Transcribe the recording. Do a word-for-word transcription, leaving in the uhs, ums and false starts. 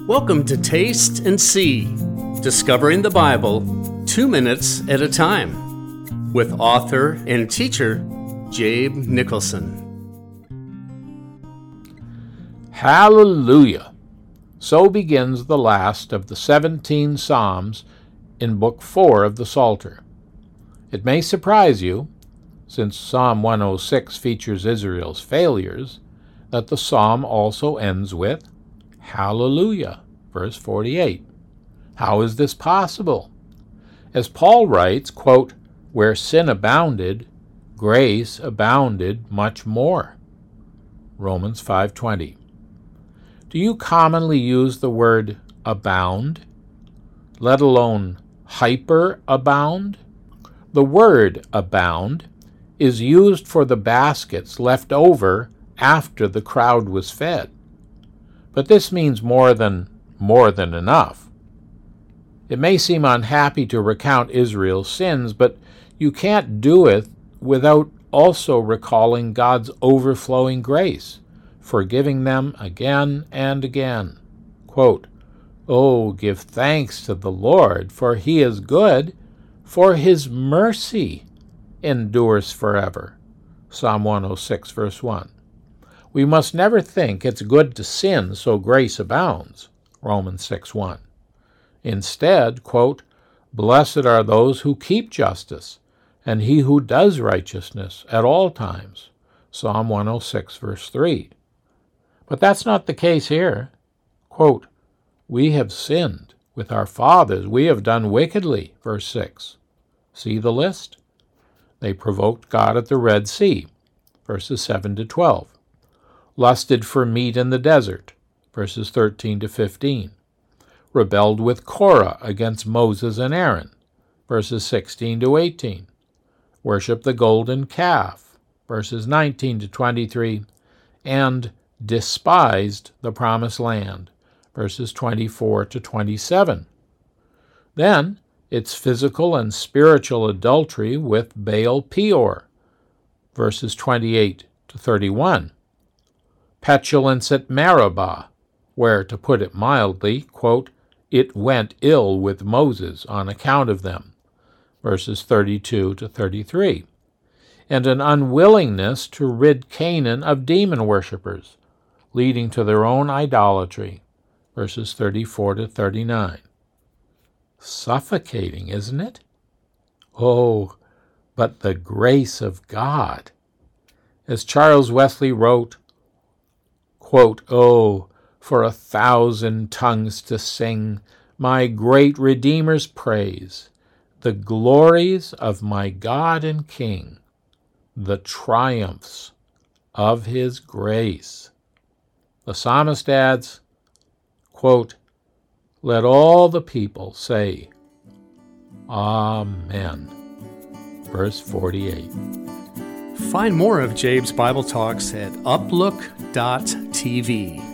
Welcome to Taste and See, Discovering the Bible two minutes at a time, with author and teacher Jabe Nicholson. Hallelujah! So begins the last of the seventeen Psalms in Book four of the Psalter. It may surprise you, since Psalm one oh six features Israel's failures, that the psalm also ends with Hallelujah, verse forty-eight. How is this possible? As Paul writes, quote, where sin abounded, grace abounded much more. Romans five twenty. Do you commonly use the word abound, let alone hyperabound? The word abound is used for the baskets left over after the crowd was fed. But this means more than more than enough. It may seem unhappy to recount Israel's sins, but you can't do it without also recalling God's overflowing grace, forgiving them again and again. Quote, "Oh, give thanks to the Lord, for he is good, for his mercy endures forever." Psalm one oh six, verse one. We must never think it's good to sin so grace abounds. Romans six one. Instead, quote, "Blessed are those who keep justice, and he who does righteousness at all times." Psalm one oh six, verse three. But that's not the case here. Quote, "We have sinned with our fathers, we have done wickedly." Verse six. See the list? They provoked God at the Red Sea. Verses seven to twelve. Lusted for meat in the desert, verses thirteen to fifteen. Rebelled with Korah against Moses and Aaron, verses sixteen to eighteen. Worshipped the golden calf, verses nineteen to twenty-three. And despised the promised land, verses twenty-four to twenty-seven. Then it's physical and spiritual adultery with Baal Peor, verses twenty-eight to thirty-one. Petulance at Meribah, where, to put it mildly, quote, "it went ill with Moses on account of them," verses thirty-two to thirty-three. And an unwillingness to rid Canaan of demon worshippers, leading to their own idolatry, verses thirty-four to thirty-nine. Suffocating, isn't it? Oh, but the grace of God. As Charles Wesley wrote, quote, "Oh, for a thousand tongues to sing my great Redeemer's praise, the glories of my God and King, the triumphs of his grace." The psalmist adds, quote, "Let all the people say, Amen." Verse forty-eight. Find more of Jabe's Bible Talks at uplook dot t v.